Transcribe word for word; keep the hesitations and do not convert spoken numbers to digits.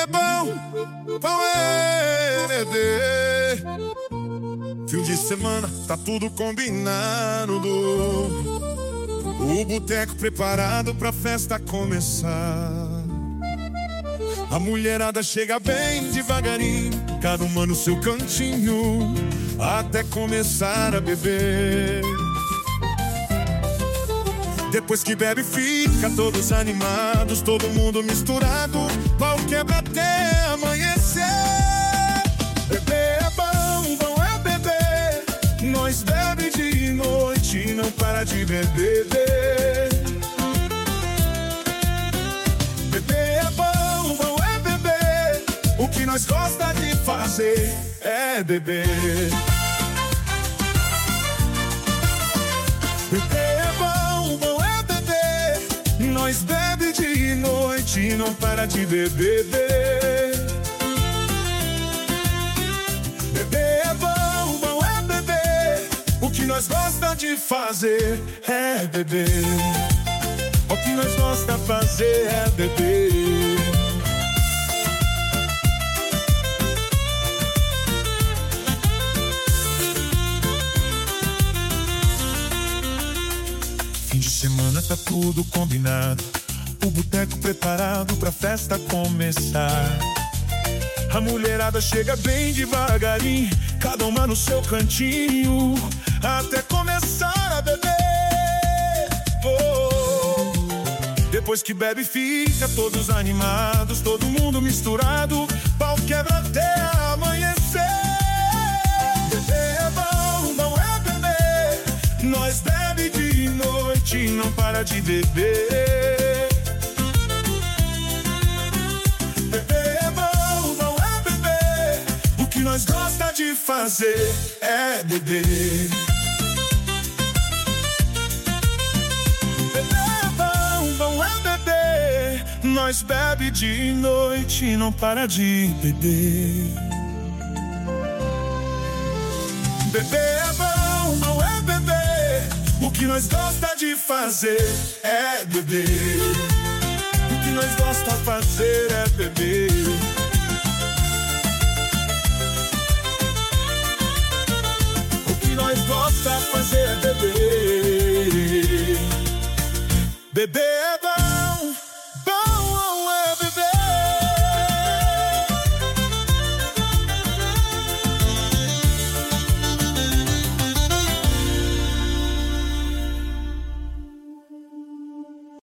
é bom, pão é bebê. Fim de semana, tá tudo combinado. O boteco preparado pra festa começar. A mulherada chega bem devagarinho, cada uma no seu cantinho, até começar a beber. Depois que bebe fica todos animados, todo mundo misturado, pau quebra até amanhecer. Beber é bom, bom é beber. Nós bebe de noite e não para de beber. Beber é bom, bom é beber. O que nós gosta de fazer é beber. Beber é bom, bom é beber. Nós bebe de noite e não para de beber. Beber é bom, bom é beber. O que nós gosta de fazer é beber. O que nós gosta de fazer é beber. Fim de semana tá tudo combinado, o boteco preparado pra festa começar. A mulherada chega bem devagarinho, cada uma no seu cantinho, até começar a beber. Oh, depois que bebe fica todos animados, todo mundo misturado, pau quebra até amanhecer. Beber é bom, não é beber. Nós bebe de noite e não para de beber. Beber é bom, não é beber. O que nós gosta de fazer é beber. Nós bebe de noite e não para de beber. Beber é bom, não é beber. O que nós gosta de fazer é beber. O que nós gosta de fazer é beber. O que nós gosta de fazer é beber. Beber